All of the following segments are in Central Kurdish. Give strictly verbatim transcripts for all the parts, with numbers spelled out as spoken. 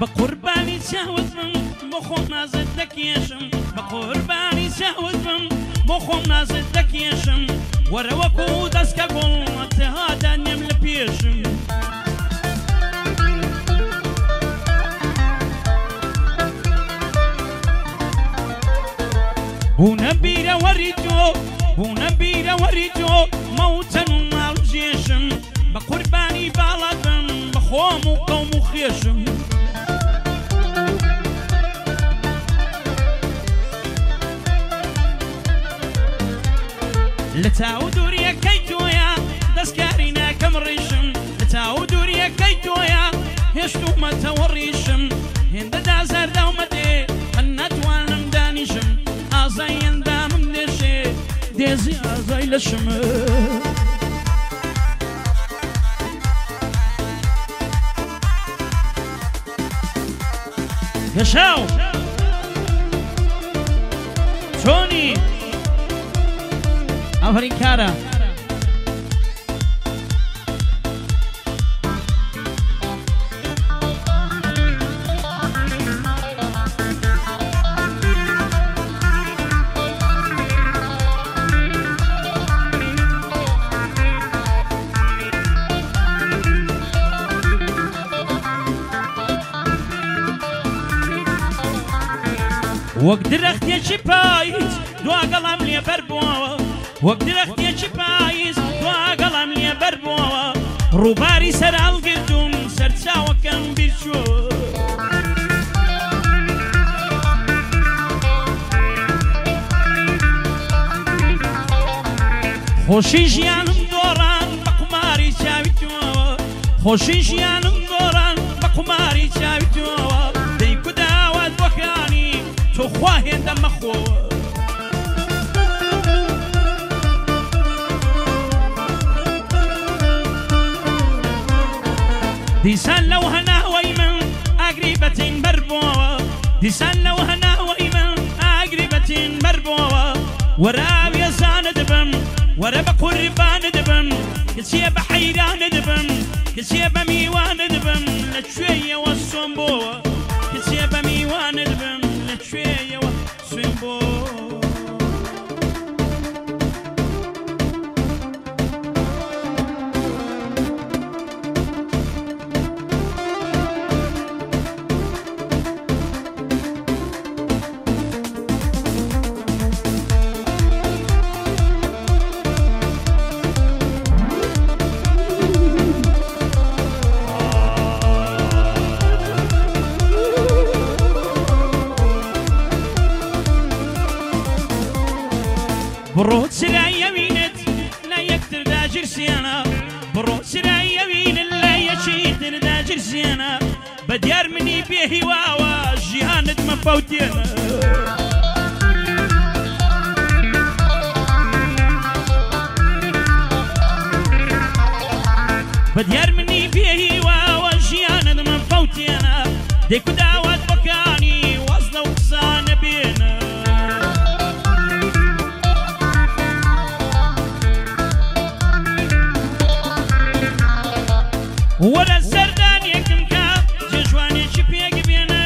بقرباني تشاوز من بخوم نازل لك يشم بقرباني تشاوز من بخوم نازل لك يشم وروكو دسك قول هذا نمل بيشم ونبيرة وريتو ونبيرة وريتو موتا مال جيشم بقرباني بلدم بخوم وقوم وخيشم لتاودوريا كيتويا دسكارينا كم ريشم لتاودوريا كيتويا هشتو ما توريشم هند دازر دومتي خنت وانم دانيشم ازاين دامم دشي ديزي ازاي لشم يشاو توني آفرین کارا وەک درەختێکی پاییز دوا گەڵام لێ بەربووەوە وەک درەختێکی پاییز دوا گەڵام لێ بەربووەوە ڕووباری سەر هەڵگرتوم سەرچاوەکەم بیرچووە خۆشی ژیانم دۆڕان بە قوماری چاوی تۆوە خۆشی ژیانم دۆڕان بە قوماری چاوی تۆوە دەی کوداوات بۆکانی تۆ خوا هێندە مەخۆوە دیسان لەو هەناوەی من ئاگری بەتین بەربووەوە دیسان لەو هەناوەی من ئاگری بەتین بەربووەوە وەرە ئاوێزانە دەبم وەرە بە قوربانە دەبم کچیە بە حەیرانە دەبم کچیە بە میوانە دەبم لەکوێیەوە سۆم بۆوە کچیە بە میوانە دەبم لەکوێیەوە سوێم بۆ بڕۆ سرای یەوینت لە یەکتردا جرسیانە بڕۆ سرای یەوینت لە یەکی تردا جرسیانە بە دیار منی پێهیواوە ژیانت مەفەوتێنە بە دیار منی پێهیواوە ژیانت مەفەوتێنە دەیکو داوات بەکانی وەزنە و قسانە بێنە وەرە سەردانیەکم کە جێژوانێکی پێک بێنە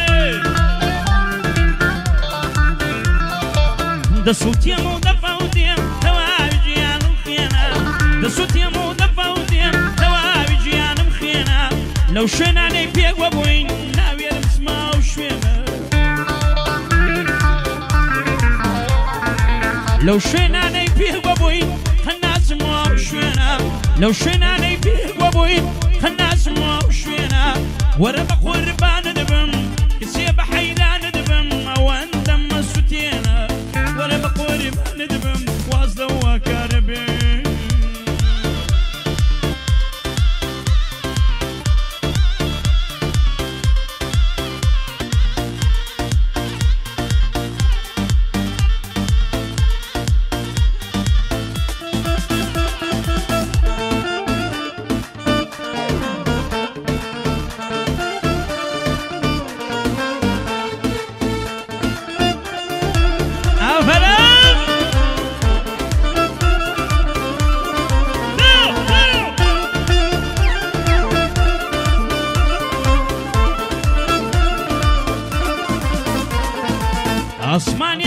دەسووتێم و دەفەوتێم تەواوی ژیانم خێنە دەسووتێم و دەفەوتێم تەواوی ژیانم خێنە لەو شوێنانەی پێک وەبووین ناوێرم سما و شوێنە لەو شوێنانەی پێک وەبووین هەناسم و شوێنە لەو شوێنانەی پێک وەبووین هەناسم و شوێنە وەرە بە قوربانە دەبم کچێ بە حەیرانە دەبم ئەوەندەم مەسووتێنە وەرە بە قوربانە دەبم واز لەوە کارە بێن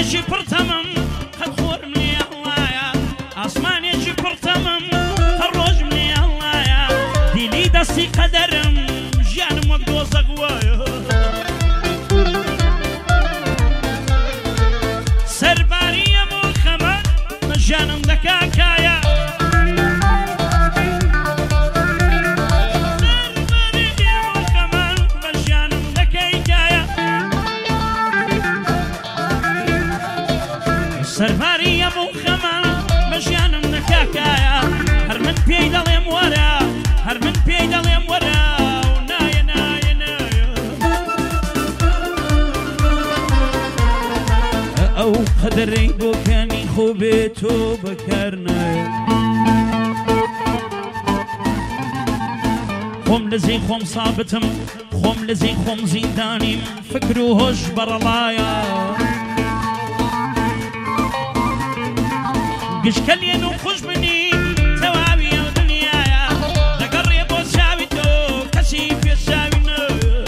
ئاسمانێکی پڕتەمم قەت خۆرم لێ هەڵایە ئاسمانێکی پڕتەمم قەت ڕۆژم لێ هەڵایە دیلی دەستی قەدەرم ژیانم وەک دۆزەق وایە سەرباری هەموو خەمە بە ژیانم دەکا کایە سەرباری هەموو خەمان بە ژیانم نەکاکایە هەر من پێی دەڵێم وەرە هەر من پێی دەڵێم وەرە و نایە نایە نایە ئەو قەدەرەی بۆکانی خۆ بێت تۆ بەکار نایە خۆم لە زەی خۆم سابتم خۆم لە زەی خۆم زیندانیم فکر و هۆش بەڕەڵایە گشکەلێن و خوش بنی تەواوی ئەو دنیایە دەگەڕێ بۆ چاوی تۆ کەسی پێشاوی نە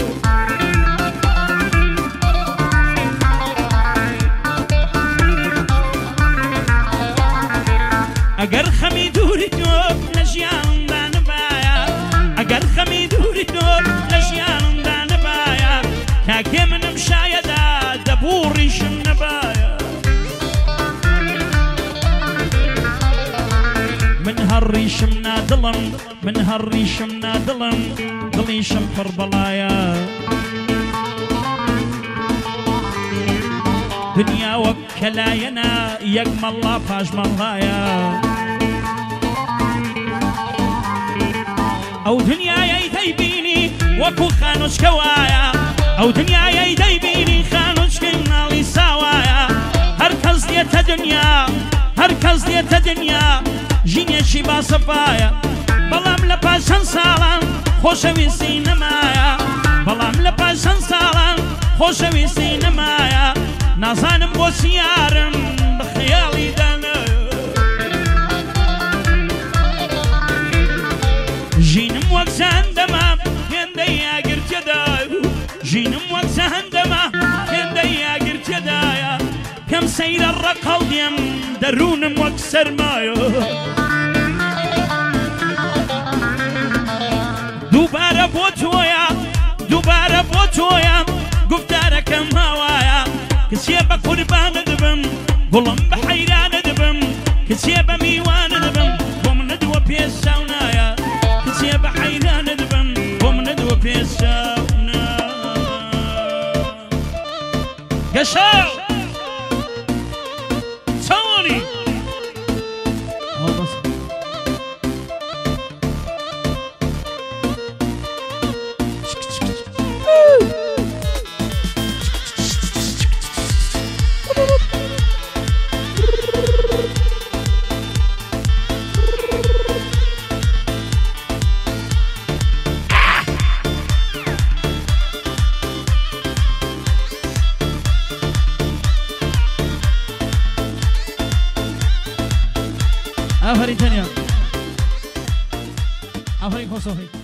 ئەگەر خەمی دووری تۆ لە ژیانمدا نەبایە ئەگەر خەمی دووری تۆ لە ژیانمدا نەبایە کاکێ منم شایەدا دەبوو ڕیشم نەبایە من هەڕیشم نادڵم من هەڕیشم نادڵم دڵیشم پڕ بەڵایە دنیا وەک کەلایەنە یەک مەڵا پاش مەڵایە ئەو دنیایەی دەیبینی وەکو خانوچکە وایە ئەو دنیایەی دەیبینی خانوچکەی مناڵی ساوایە هەر کەس دێتە دنیا هەر کەس دێتە دنیا ژینێکی باسەپایە بەڵام لە پاش چەند ساڵان خۆشەویستی نەمایە بەڵام لە پاش چەند ساڵان خۆشەویستی نەمایە نازانم بۆ سیارم بە خەیاڵی دانە ژینم وەک زەندەمە هێندەی یاگرتێدای ژینم وەک زەندەمە هێندەی یاگرتێدایە کەم سەیرە ڕەقەڵ دێم دەروونم وەک سەرمایە دووبارە بۆ تۆیە دووبارە بۆ تۆیە گوفتارەکەم هاوایە کچێ بە قوربانە دەبم گوڵم بە حەیرانە دەبم کچێ بە میوانە دەبم بۆ منەدووە پێشاو نایە کچێ بە حەیرانە دەبم بۆ منەدووە پێشاو نایە گەشاو آفرین تنیا آفرین خوش آفرین